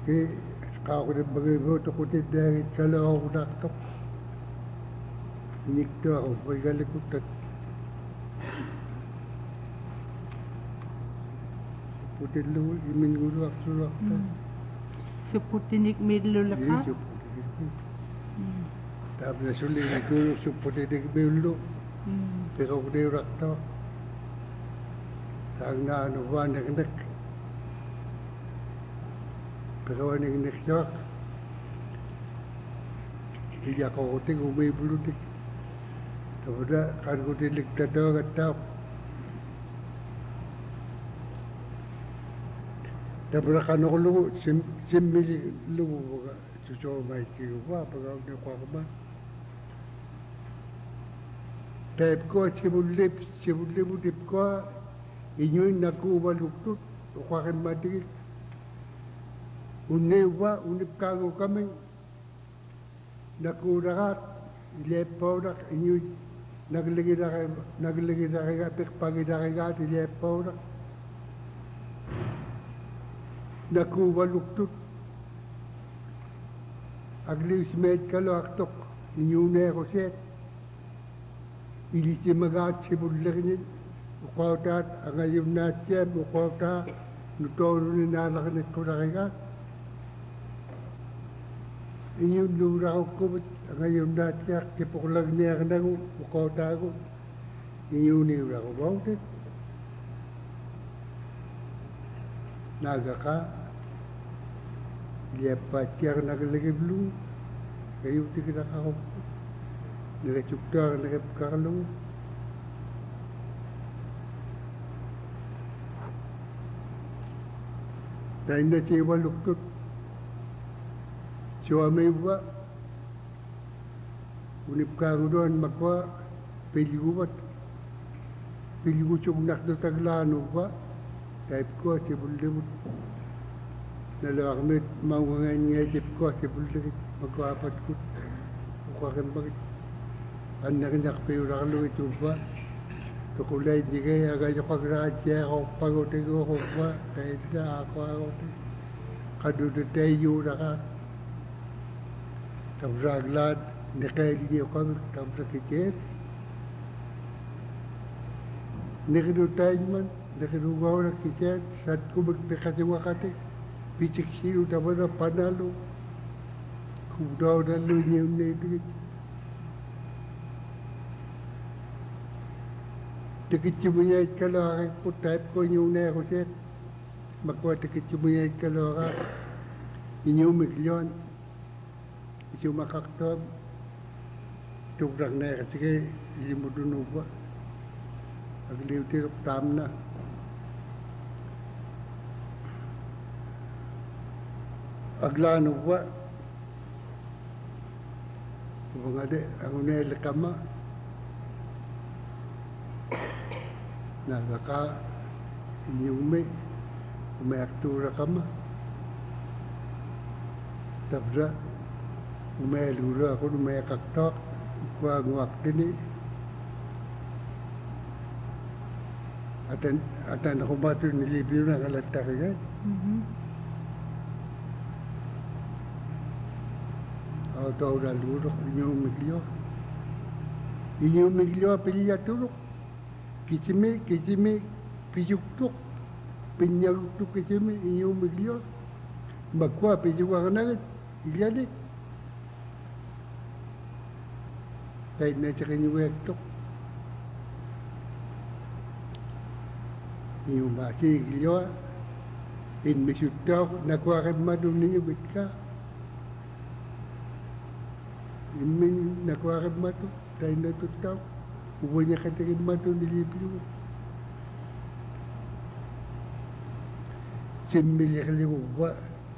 ki qaaquli bagivuutu qutittaagit kalaorunartoq niktuaqu rigalikuttat putillugu iminguluartuluarta supputinik millulaqa taapna suligituulu supputinik miullu piquvniurartaq taagnaanuvaaniknak piqavaniknikluaq iyaqorutik umiipulutik tapuna qarkutiliktatauagattaaq tapuna qanorlugu simmililuguga tusoomaikkiguvaa pagauniqarma taipkua sivullimutipkua iñuinnakuuvaluktut uqarimmatigik unniuva unipkaangukaming nakuunaraat iliappaunaq iñui nagligidariga piqpaginarigaat iliappaunaq nakuuvaluktut agliusmeetkaluartoq iñuuneerusiat ilisimagaat sivullerinin uqautaat angayunnaatiam uqautaa nutooruninaalaqinikkunarigaat iñunnuurarukkuvut angayunnaatiaq kipuqlagniarnagu uqautaagu iñuuniuraruvautit naagaqa iliappaatiarnagligivlu kayutikinaqaruppu nagachuktuarnagapkarlu tainnatsiivaluktut suamiuva unipkaangunuan makua pilguvat pilgusugnarnutaglaanuva taipkua sivullimut nalaarmit maungangaanngaitipkua sivulligit makuapatkut uqarimmagit annariñarpiularlugituuva tuqulainigay agayoqagraatiaqorpagutiguuruva tainnaaqaarути qanunutaiyuunaqaat tamraaglaat niqailiniuqamik tamrakitiat niqinutainman niqinugaunakitiat satkumik piqatiwaqatik pichiksiu tamana panalu kuunaunallu iñiunniitigit tikitsimuyaitkaloaqikku taipku iñuuneerusiat makua tikitsimuyaitkaloaqa iñuumikluan isumaqartuam tuqrarneeqatigay ilimutunuuva agliutiruq taamna aglaanuva uvangade anguneeliqama naagaqa iñuumi umeartuuraqama tapra umeeluuruaqun umeeqartoq kuanguaqtini atanaqumatu nilipiunaqalattarigat autaunaluuruq iñuumiglua piliaturuq kisimi piyuktuq piñaruktuq kisimi iñuumiglua makua piyuarnagit illani tainnaatiqiñuiaktuq iñuumaasiiglua inmisuttauq nakuarimmatuniñugitka immin nakuarimmatu tainatuttauq uvañaqatigimmatu nilipiugu simmiliqliguva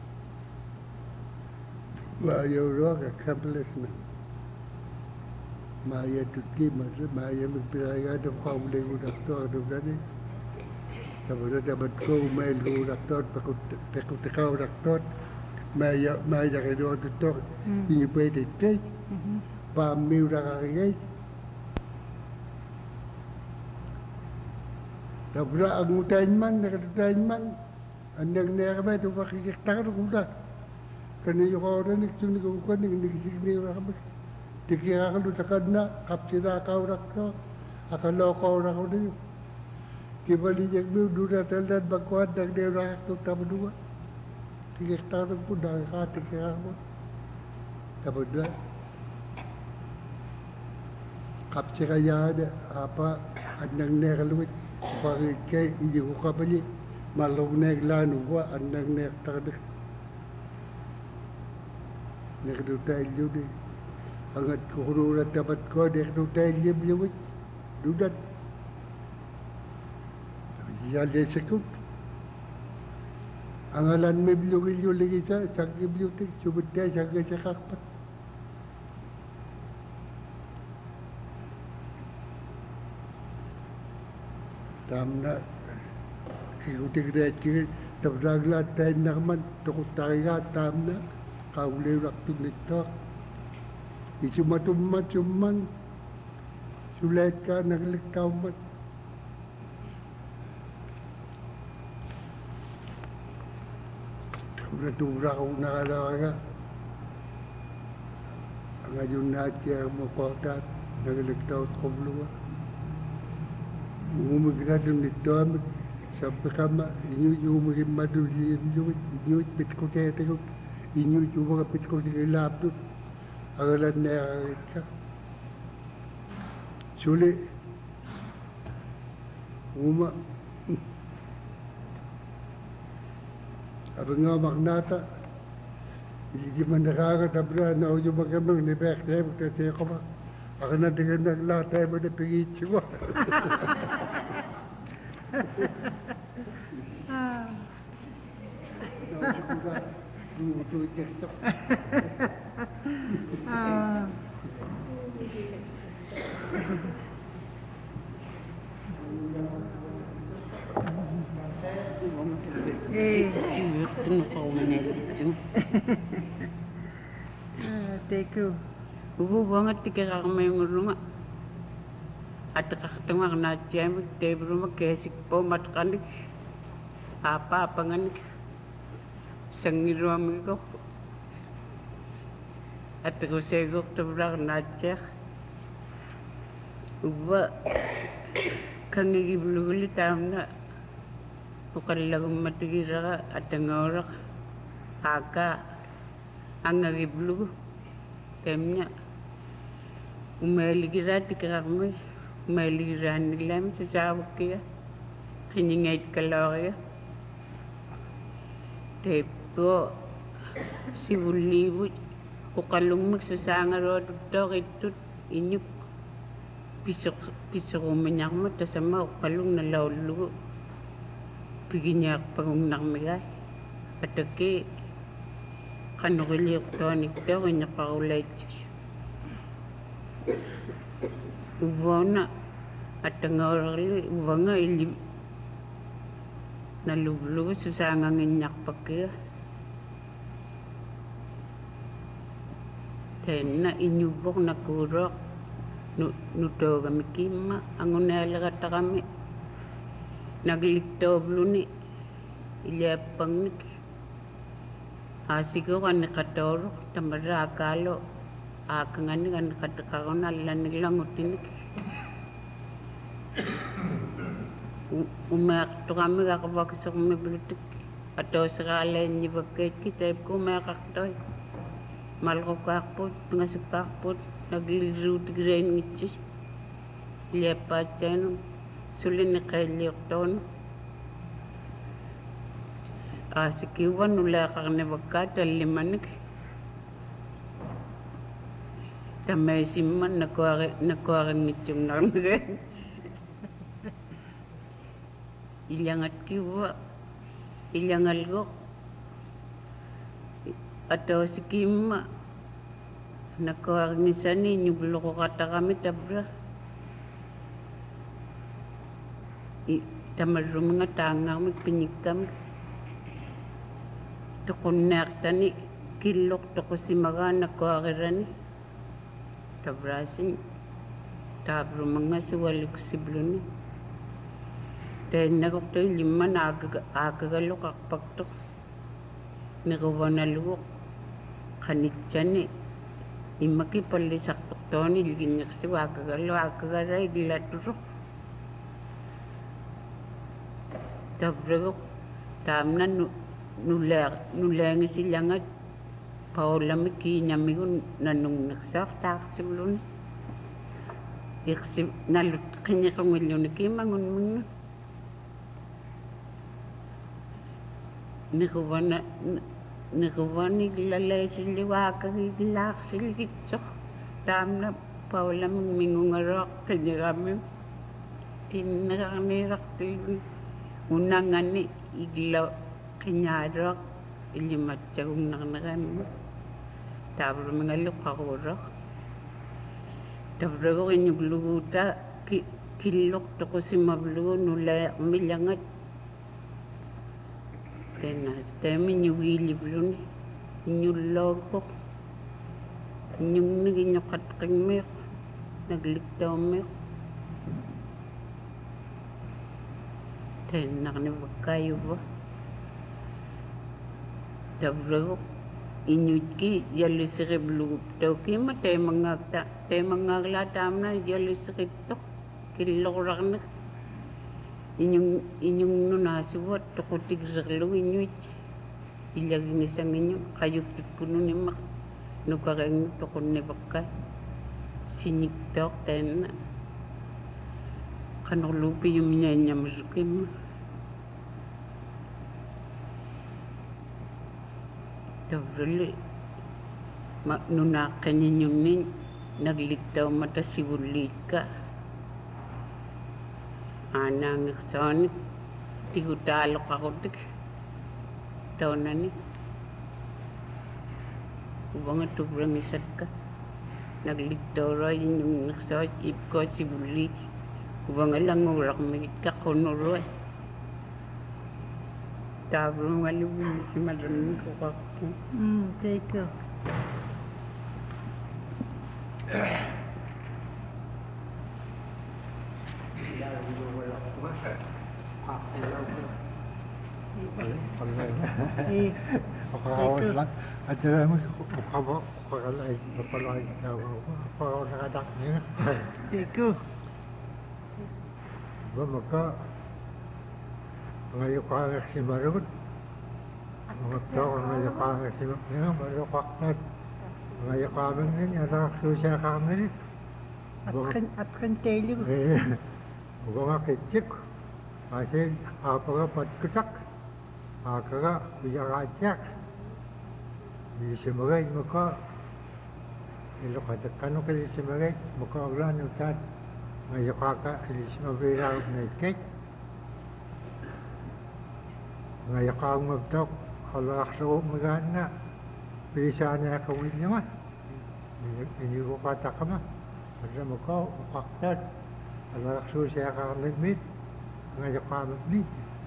maayauruaq accomplisment maayatutkimarra maayamikpiraigaata qauliguunartuarnunani tapana tamatku umailguunartuat pequtiqaunartuat maayaqinuatuttoq iñupaititkait paammiuraqarigait tapra angutainman nakatutainman annagneermet uvaqikirtaqarukuta Kani orang ni cuma kau kan ni sini orang dikira kalau takkan nak kapsida kau rakto akan lo kau rakto ni kibali yang tu dua telan bakuan dak dia rakto tak berdua tiga tahun pun dah hati kira pun tak berdua kapsida ya ada apa andang nek luit pagi ke ibu kapali malu nek lanu gua andang nek tak ada nek tu tak jadi angat kuhuru dapat kau nek tu tak jadi jadi dudat ya lesekut angalan mebilu lagi saya cakap bilu tu cuba dia jaga cakap tamna ikuti kerja terberaglah ten naman takut tayga tamna kau lewat tu nito isu macam sulit ka naglik kau mat udah dura kau nakalaga ang ayun na siya mo kota naglik kau kumluwa umugradun nito sampai kama inyu umugin maduli inyu bitkote tego inyu juga bitkote gelap tu agalan na ka sulit uma abang nga magnata hindi man nakakatabla na uyo magamang ni Bekte kasi ako ba ako na dengan naglatay mo na pingit mo Siwirtun kau menelitun. Teko. Ubu banget tiga kami ngurunga. Ada ketemu nak jam tebru mak kesik po matkan apa ngan sengiru amigo. Ada ko segok tebrak najak. Uba kangi bulu tamna. Bukan lagu mati kira ada ngorok agak anggi bulu temnya umeli kira dikira kami umeli kira nilam sejauh kia kini ngait kalau ya tepo si buli bu kukalung magsasangar rodo dog itu inyuk pisok umenyak mo tasama kukalung na laulu Piginyak pangunang migay. Atake kanukili ko nito kanya kaulay. Uvona at ang orali uvanga ilim nalublo susangang inyak pakya. Tena inyubok na kurok nuto kami kima angunela kata kami. Naglikto bluni ilyapang nik asiko kan nakatoro tamara akalo akangan kan katakon alan nilangutin umak to kami kakabaksak may blutik ato sakala ni bakit kita ko makaktoy malko kakpot pangasipakpot nagliru tigren ngitsi ilyapachan Sulin na kailiok doon. Sikiwan nula kaknabagkat alimanik. Tamay siman nakuwaring nityung narmagan. Ilangat kiwa. Ilangal ko. Ato sikima. Nakuwaring isa ninyo gulo ko kata kami tabra. Tamarung nga tangang magpinikam. Tukunak tani kilok to ko si maga nakuwakiran. Tabrasin tabro mga suwalik si bluni. Dahil nagok to lima nagagalok akpag to. Nagawa na luwak. kanitsani imaki pallisartortooni liginnersigu akagarai gilaturo tavrego taamna nuleangisilangat paolami kiiñamigu nanungnersaartaarsiuluni nalut qinniqungilluni kiimangunmunnu Niruvani gilalaisiluaakagigilaarsilgitsoq taamna paulami mingungaroaq qinniqami tinnerarniirartiluni unangani igla qinñaaroaq illimatsagunnernerammi taavrumingalluqqaruuroq tavrego iñukluguuta killoq toqusimavlugu nulaermilangat tenas temi ñugiilibluni iñulloogoq iñungnik iñoqatqimmiq nagliktaumiq tennarni vakkayuva tavrego iñutki yallisiriblugup taukima teemangaagla taamna yallisiriptoq killoqurarnik iñungnunaasuvat toqutigserlugu iñuit ilagingisangiñu qayuktikkununimaq nukareengnu toqunnivakkai siñiktooq teenna qanorluupiyumiñañamusukimma tavrili nunaaqqiñiñunniñ nagliktaummata sivulliikka aanaangirsaani tigutaaloqarutik taunani uvanga tuvrangisatka nagliktauraa iñungnersaat ipkoosivulliit uvanga languuraqmigit qunurua taavruungaluviisimalannuqaqtu Thank you. Thank you. Maka ngayuqaangiq simarugut ngaptoq ngayuqaangiq simakniga maruqaqnat ngayuqaamingnin alaaqsuusaaqaarninik Atqan tayligu. ugangaqitsik asin aapaga patkutak aakaga uyaqaatiaq isimagay maka iluqatakkanuk isimagay maka aglaanutaat ngayuqaaqa ilismaviiraarupnaitkait ngayuqaangmaptoq alaqarlugumigaanna piisaaniaqawiñama iniguqataqama adamaka uqaqtaat alaqarsuusiaqaarnimit ngayuqaamapni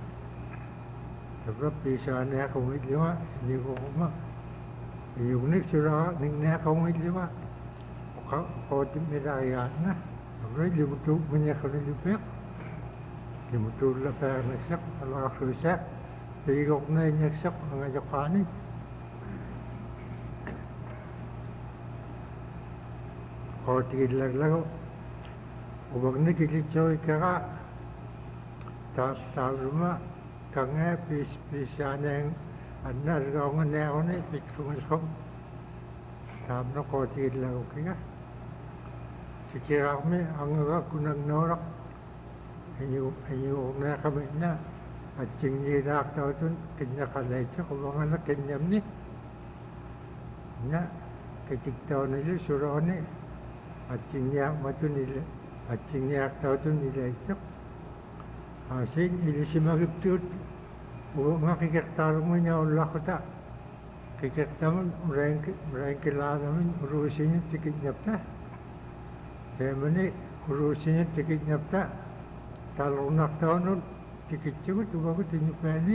tabra piisaaniaqawiñama iniguquma iyugnik suraqa ningniaqawiñama uqootimmilaarigaanna tabra limutuumiñaqalillupiaq limutuullapaarniksaq alaqarsuusiaq piigoqnaiñaksaq ngayuqaanit qootigillaglagu ubagnikilitsuikkaqa taavluma kangaa piisaaneeng annargaunganeaquni pikkungasqum taamna qootigillagukiga sikiraaqmi angaga kunagnooraq iñuuqneeqami'na atsingiilaaqtautun kiññaqalaitseq uvangala kiññamni na kitiktaunilu surauni atsingiaqtautun ilaitseq asin ilisimagiptuut uvanga kikertaarumuiñaullaquta kikertamun urainkilaanamin uruusiñut tikiñapta teemani uruusiñut tikiñapta talrunaqtaunut tikitsugut uvagut iñupaani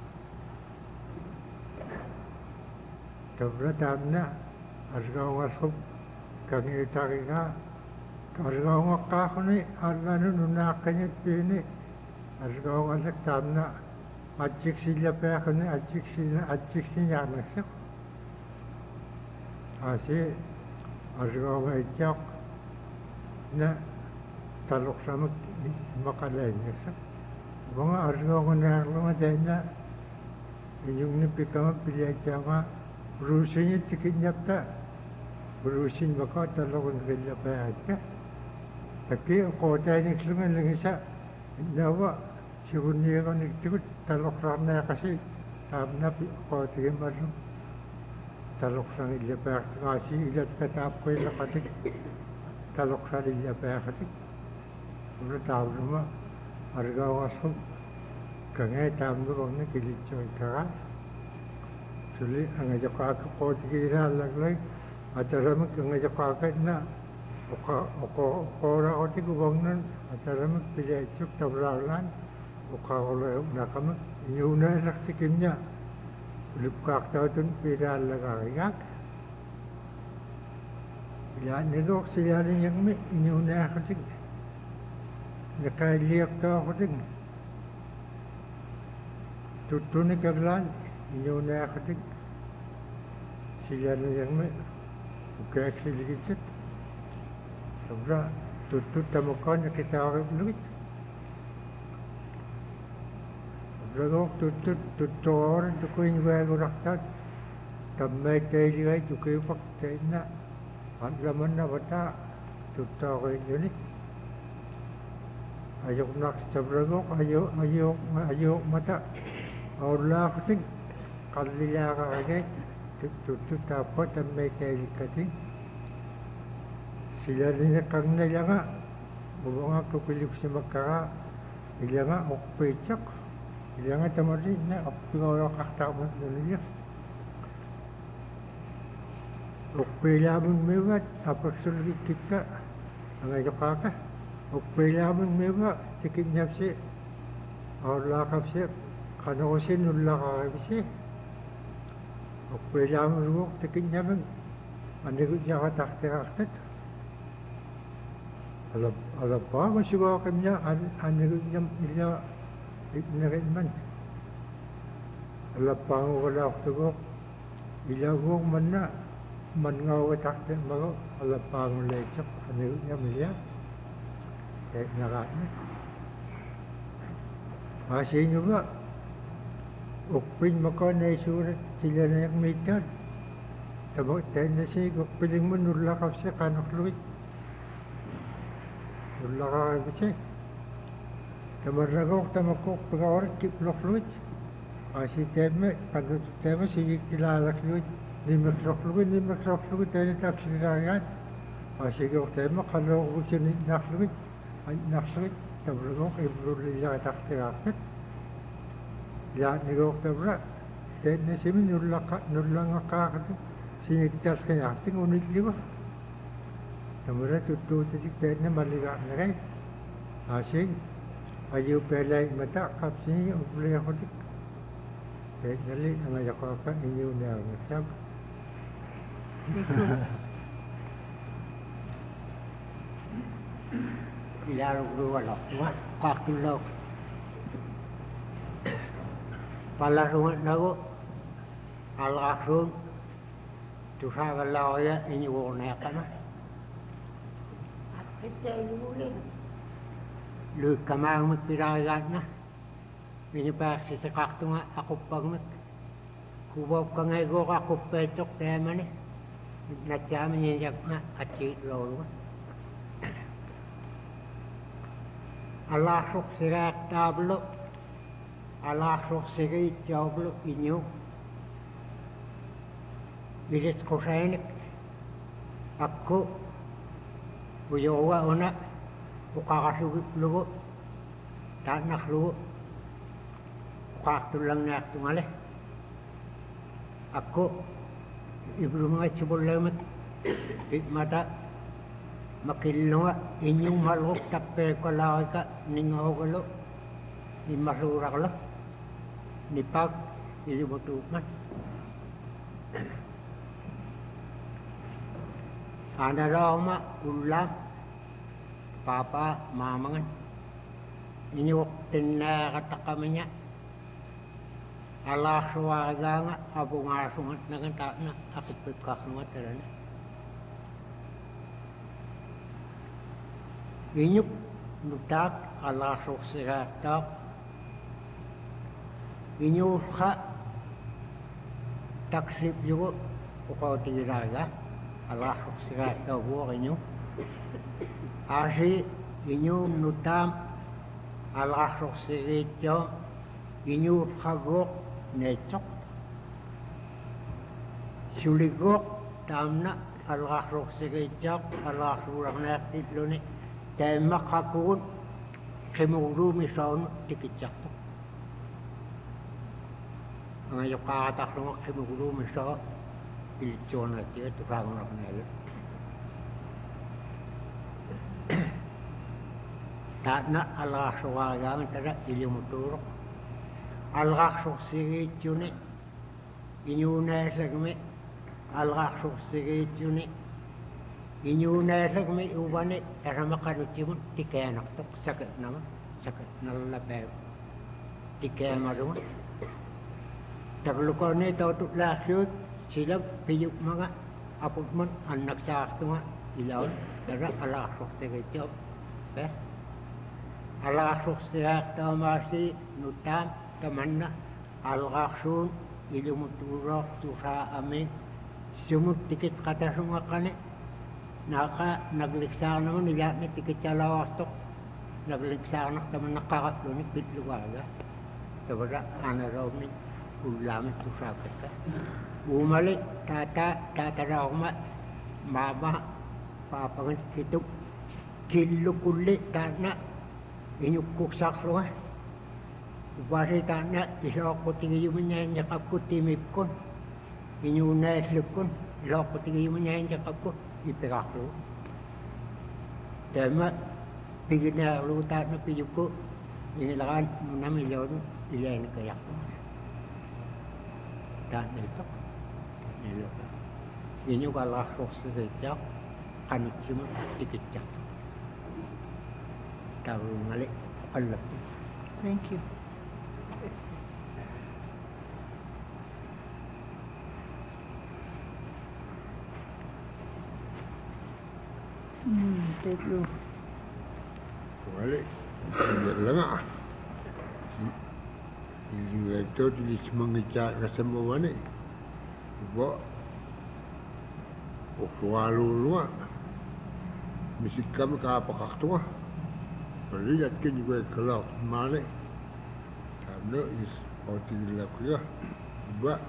tabra taamna argaungasqup kangiutaqiga argaungaqqaaquni allanu nunaaqqañut piini argaungasak taamna atsiksillapiaquni atsiksiñaarnaqseq Asi argawa itjak na talok sama makalenya sa. Mga argawa na argawa dahil na inyong nipikama piliyachama Rusin yung tikit niya ta. Rusin baka talok ang kanya pa ata. Taki ako tayo nagsulungan lang isa. Nawa, siguro niya ko nagtikot talok na kasi na ako tayo marunong. Talok sang ilapay kasi ilat katap ko yung nakatik. Talok sang ilapay kasi. Mula tawag naman, argaw asong kangay tawag naman na kilit yung kakay. Suli, ang aja ko tikira laglay, at aramag ang aja kakay na okora ko tigubang nun, at aramag pilechok tablalan, okawala nakamag, inyuna raktikin niya. Lupkaktaw dun pinalagagag. Ilan nilok siya rin yung may inyuna ako din. Nakailiyak daw ako din. Tutunig ang lan, inyuna ako din. Sila rin yung may ukay siligit. Sobra, tutut tamukha nakita ako yung luwit. Ragok tutor tukuin wago raktat tammay tayo tukuy pak tayo na at laman na bata tutor ko yun ayok nak sabragok ayok mata aula kuting kalila ka agad tutut tapo tammay tayo kating sila rin kang nalanga bubanga kukulik sa magkaka ilanga okpechak Jangan temari na apingaw kakta mo niya. Ukpelamun mewat apa sulit kita angay kaka. Ukpelamun mewa sikit nyapsi. Orla kapsi kanosin ulla kapsi. Ukpelamun mo sikit nyaman. Anigut jaga takte. Alam pa masugwa kanya anigut nyam ila Ibnarin man. Alapang wala ko ilawong man na man nga watak din mga alapang lecak ano niya milya. Kaya nakat na. Kasi nyo ba? Ukpin maka na isurat sila na yung mitad. Tabang tayo na siya ukpiling mo nulakap siya kanokluit. Nulakap siya. Tamaragok tamakok pagawar kiplok luit. Kasi tema si kilalak luit. Nimakrok luit tayo nataksilirangan. Kasi kok tema kalok ko siya nakluit. Nakluit. Tamaragok ibrulila kataktirakit. Lahat ni kok tamara. Tayo na siya nulang akakat. Sinigtas kaya ating unik liwa. Tamara tutusik tayo na maliga na rin. Kasi Ayaw pelay mata kapsi ubli ako dik. Kaya nali ang ayaw ko pa inyo na ang sab. Ilarong luwalok, kakilok. Palarungan ako, alaksun, tusagalaw ya inyo na ka na. Luit kamang magpiragat na. Pinipaksi sa kakto nga ako pagmat. Kubaw ka nga ego ako pechok tema ni. Natyaman niya na at lolo. Alasok siya tablo. Alasok siya itablo inyo. Ilit ko sa inik. Ako. Uyawa una. Ukakasugip lugo, tanak lugo, ukaktulang na aktumali. Ako, iblo mga sibulamit, mata, makilunga, inyong malok tape ko laki ka, ningaw ko lo, imasura ko lo, nipag, ilibutukan. Ana raw ma, ulam, Papa, mamangan. Inyok tinakata kami niya. Alaksuwaga nga, abungasungat na kanta na, akipit kakungat na rin. Inyuk, nutak, alasuk siratak, inyuk ka, taksip yung ukaw tiraga, alasuk siratak buwa inyuk. Asi, inyuk nutam, alasuk siratak, inyuk kagok, necok, suligok, tamna, alasuk siratak, alasuk raknatit lo ni. Tema kakun kemuru misalnya dikicak tu. Angayok kata kalau kemuru misal ilcuan aja tu orang orang ni. Tak nak Allah swagam tera ilmu turuk. Allah sukses cuni inyune segme Allah sukses cuni. Inyuna sagmi ubane karama kanucimun tikaya naktok sakit nalabaw tikaya marun taglukone tautuk lasyut sila piyuk mga aputman anak saktunga ilaw dara ala suksegejob ala suksegta masi nutam tamanna algaksun ilumuturok tusa amin sumut tikit kata sunga kane nagliksa naman nila ni tikit sa lawastok nagliksa na naman nakakatlo ni pitluwaga tabara raw ni ulam tu sakit ka umali tata raw mama papangan kituk kilo kulit tana inyukuk saklo upasi tana isok ko tingin yung manyanyak ako timipkon inyunay slipkon isok ko tingin yung manyanyak ako ipekaklo. Tema pigina luta na piyuko inilakan nuna milyon ilayan kayak. Dan itu nilaka. Ini kalau sosejak kanit cuma dikecak. Tahu ngalik Allah. Thank you. Thank you. Balik, lengah. Ini itu di semangat rasa mana? Buat waktu luar, mesti kami apa kaktua. Beli yakin juga kelak mana? Karena ini orang tinggal kuya. Buat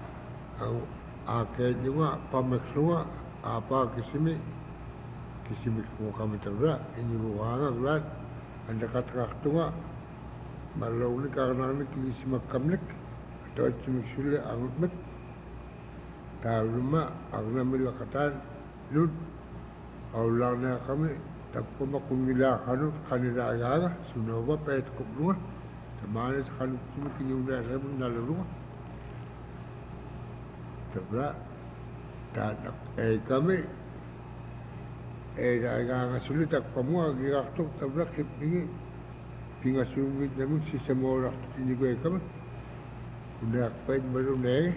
akhir juga pamek semua apa kesini. Kisimik mo kami tabla, inyuruhangan ulan, anda kata-kata malau ni karena ni kisimak kamlik, atau cimik sulit angut met, tahu rumah, agna milakatan, lud, awalnya kami tak pernah kumila kanut kanida ayaga, sunawa pet kubluah, temani sekarang cimik inyuruhan rebun nalaluah, tabla, tak kami agak sulit tak pemua giraktuk tabrak ini pinga sumit namun si semua orang ini gue kami udah pahit baru nih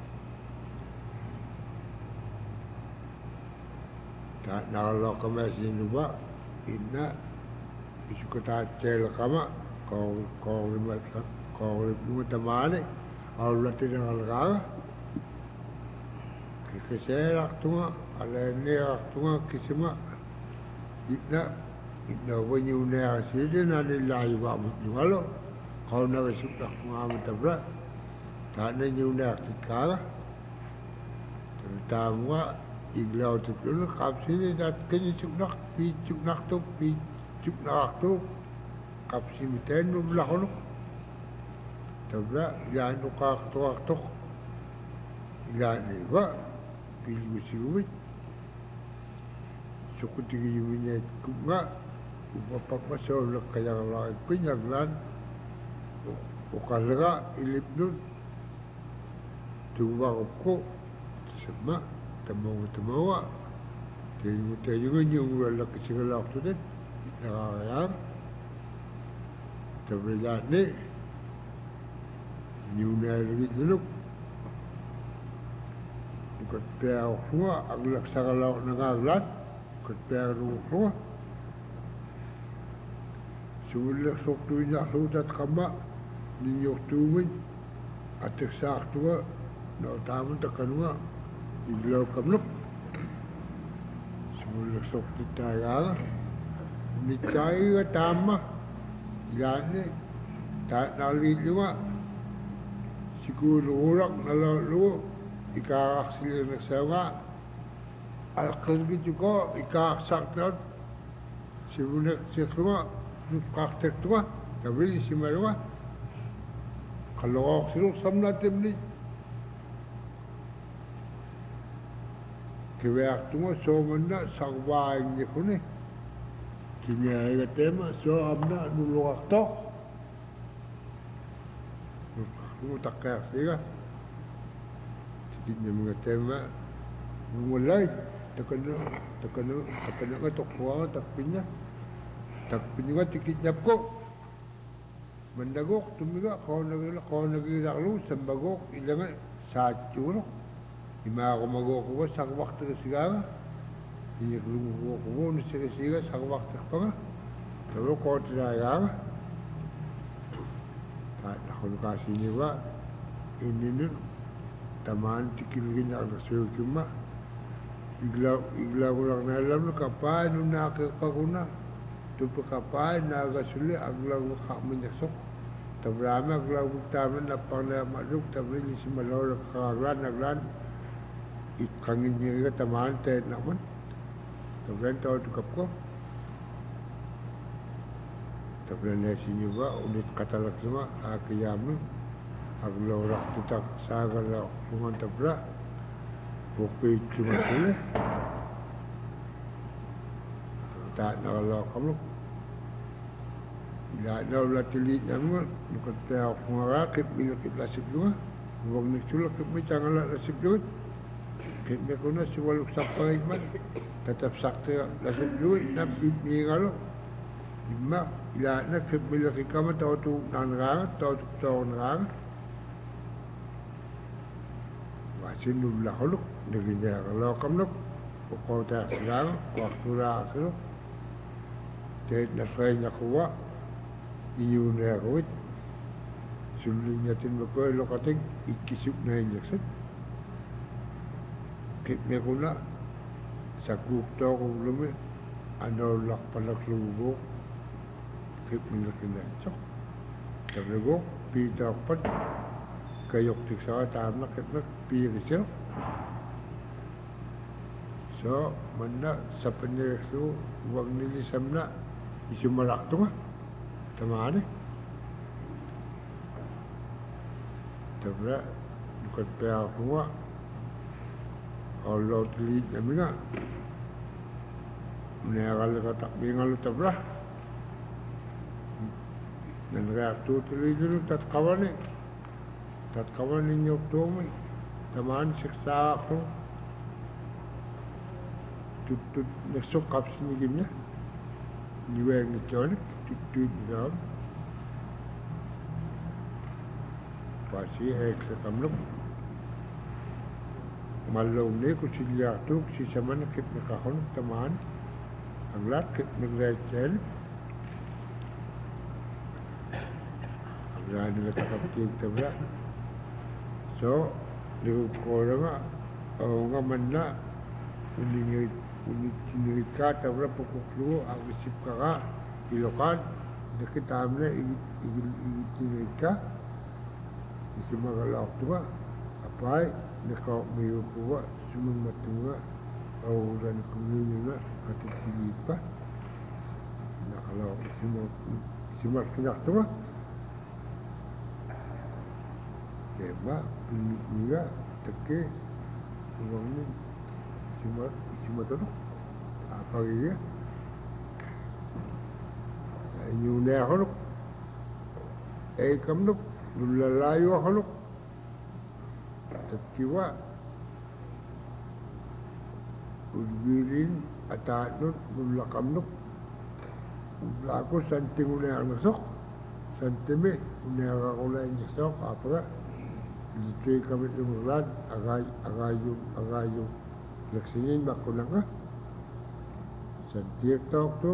tak nalo kami sini juga ina isu kota cel kama kau lima teman Allah tidak ngalga keserak tunga ala ni tunga kisima Itna wanyuna sini nari layu bamu jumalo kau nak sudah mengambil tabrak tak ada nyuna kikara terutama iglau tu dulu kap sini dat kini cuknak tu kap sini ten belah lu tabrak jangan tukar tu ilan ni ba pilih siwit suku tinggi punya kuma bapak masuk le kaya orang penyaglan ukalaga ilip nun tuwa ko semua temawa temu nyung la kesigala waktu den ya terbelah ni Inyuna lagi dulu. Kat pea semua aglak sagalau nagaglat. Kat pea semua. Sulit sok tu nak sudat kama ninyok tumin atek sak tua no tamu takanwa iglaw kamlok. Sulit sok tu tayaga ni cai tama yani tak nali juga siguro urak nalalu ikak sila nagsawa alakal juga ikak saktan sibunak siya kaktek tua, tapi si mereka kalau siru samna temni kebeak tua so mana sakwa ini kuni kini ada tema so amna dulu waktu kamu tak kaya sih sedikitnya mengetema mulai tekan ketok kuah tak punya. Tapi juga tikit nyapko mendagok tumiga kau nagila lu sembagok ilangan satu lo lima ako magok ko sa waktu ke sigara ini lu ko ni siga sa waktu pa nga pero ko tiraga tak ako kasi ni ba ini nun taman tikilgin na rasul kuma igla ko lang na alam na kapay nung nakakaguna tu pekapai naga sulit aglau kak menyesok tabrama aglau taman lapang na maduk tabri si malaw kagran ikangin niya taman te naman tabran tao tu kapko tabran na sinyuba ulit katalak semua akiyamu aglau rak tutak sagala kuman tabra buku cuma sulit tak nak kalau kamu tidak ada ulat telit nama bukan tahu pengarak bila kita nasib dua buang ni sulak kita jangan lah nasib dua kita kena siwaluk sampai iman tetap sakti nasib dua nak ni kalau lima tidak nak bila kita kamu tahu tu nangang tahu nangang masih dulu lah kalau negeri kalau kamu kau tak sedang waktu rasul Ted na kaya na kuwa, iyo na kawit. Sulit natin makoy lokating ikisip na injeksan. Kit me kuna sa kukto kong lumi, ano lak palak lugo, kit me na kinachok. Sabi ko, pita pat, kayok tik sa katama kit me pirisyo. So, mana sa panirso, huwag nilisam na, isumalak ito nga. Tama ni. Tabra, bukat pa ako nga. Allah tulit namin nga. Menakal ka takbi nga lo tabra. Nanreakto tulit nyo tatkawan ni. Tatkawan ninyo tuman. Tama ni siksa ako. Tutut nasok kaps ni gimnya. Niwag ni Johnny. Tutut niya. Pasi ek sa kamlok. Malaw ni kusilya tu si sama na kip na kahon tamaan. Ang lahat kip nag-rachel. Ang lahat nila takaptig tabla. So, liwag ko na nga. O nga man na. Unit ka tabla pukuklu ang isip ka ka. Ilokan. Nakitam na igitinit ka. Isumagalaw ito nga. Apay. Nakaumayo ko ba, sumamatunga, auran ko nyo na, katitigit pa. Nakalaw ko simarkinak ito nga. Kaya ba, pinigniga, take, uwang nyo, simatunok, apagiga. Inyo na ako nuk, kamnuk, lulalayo ako nuk. Tatiwa Udbilin Atanun Mulakamnuk Ulako santing unayang nasok Santimi unayang akulay nasok Apra Dito'y kami lumulad, agayong laksingin makulang ka. Sa TikTok to,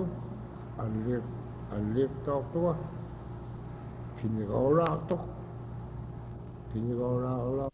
alik talk to ka. Kinikaura to. Kinikaura